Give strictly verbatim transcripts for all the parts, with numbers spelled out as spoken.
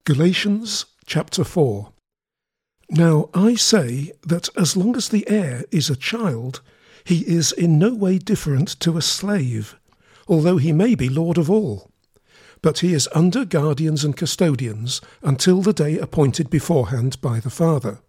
Galatians chapter four. Now I say that as long as the heir is a child, he is in no way different to a slave, although he may be lord of all. But he is under guardians and custodians until the day appointed beforehand by the Father.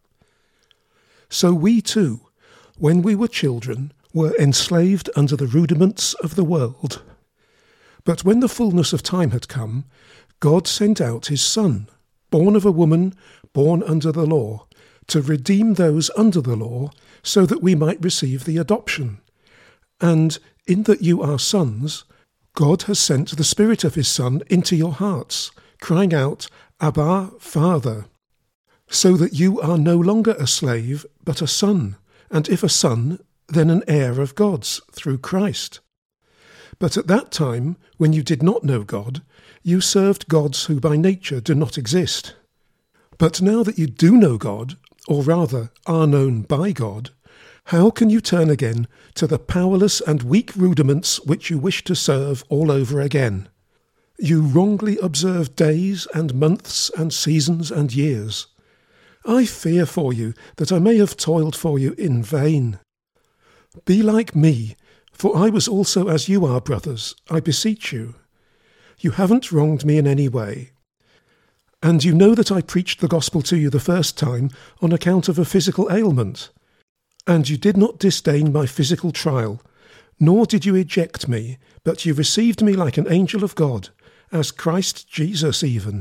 So we too, when we were children, were enslaved under the rudiments of the world. But when the fullness of time had come, God sent out his Son, born of a woman, born under the law, to redeem those under the law, so that we might receive the adoption. And in that you are sons, God has sent the Spirit of his Son into your hearts, crying out, Abba, Father. So that you are no longer a slave, but a son, and if a son, then an heir of God's, through Christ. But at that time, when you did not know God, you served gods who by nature do not exist. But now that you do know God, or rather are known by God, how can you turn again to the powerless and weak rudiments which you wish to serve all over again? You wrongly observe days and months and seasons and years. I fear for you that I may have toiled for you in vain. Be like me, for I was also as you are, brothers, I beseech you. You haven't wronged me in any way. And you know that I preached the gospel to you the first time on account of a physical ailment. And you did not disdain my physical trial, nor did you eject me, but you received me like an angel of God, as Christ Jesus even.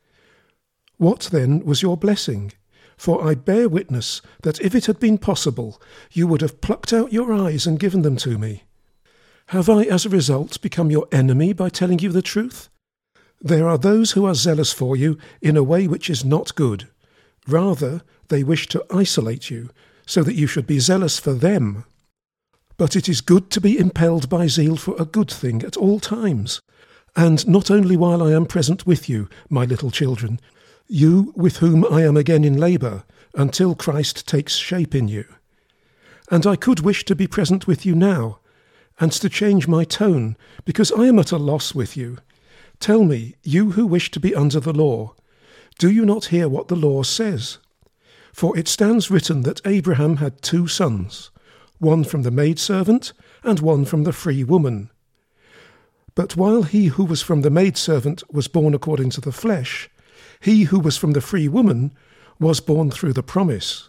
What then was your blessing? For I bear witness that if it had been possible, you would have plucked out your eyes and given them to me. Have I as a result become your enemy by telling you the truth? There are those who are zealous for you in a way which is not good. Rather, they wish to isolate you, so that you should be zealous for them. But it is good to be impelled by zeal for a good thing at all times, and not only while I am present with you, my little children, you with whom I am again in labour, until Christ takes shape in you. And I could wish to be present with you now, and to change my tone, because I am at a loss with you. Tell me, you who wish to be under the law, do you not hear what the law says? For it stands written that Abraham had two sons, one from the maidservant and one from the free woman. But while he who was from the maidservant was born according to the flesh, he who was from the free woman was born through the promise.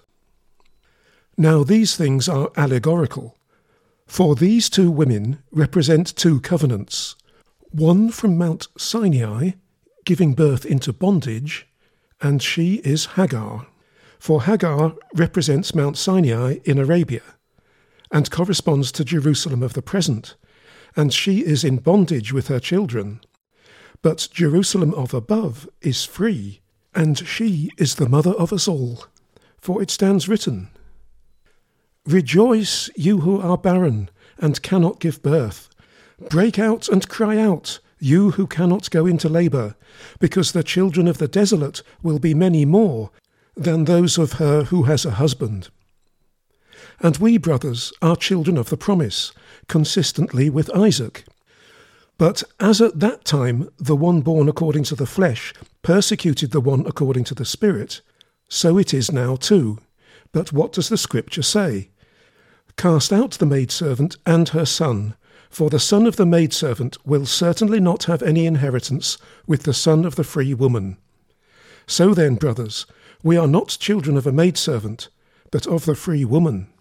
Now these things are allegorical. For these two women represent two covenants, one from Mount Sinai, giving birth into bondage, and she is Hagar. For Hagar represents Mount Sinai in Arabia, and corresponds to Jerusalem of the present, and she is in bondage with her children. But Jerusalem of above is free, and she is the mother of us all. For it stands written, Rejoice, you who are barren and cannot give birth. Break out and cry out, you who cannot go into labour, because the children of the desolate will be many more than those of her who has a husband. And we, brothers, are children of the promise, consistently with Isaac. But as at that time the one born according to the flesh persecuted the one according to the Spirit, so it is now too. But what does the Scripture say? Cast out the maidservant and her son, for the son of the maidservant will certainly not have any inheritance with the son of the free woman. So then, brothers, we are not children of a maidservant, but of the free woman.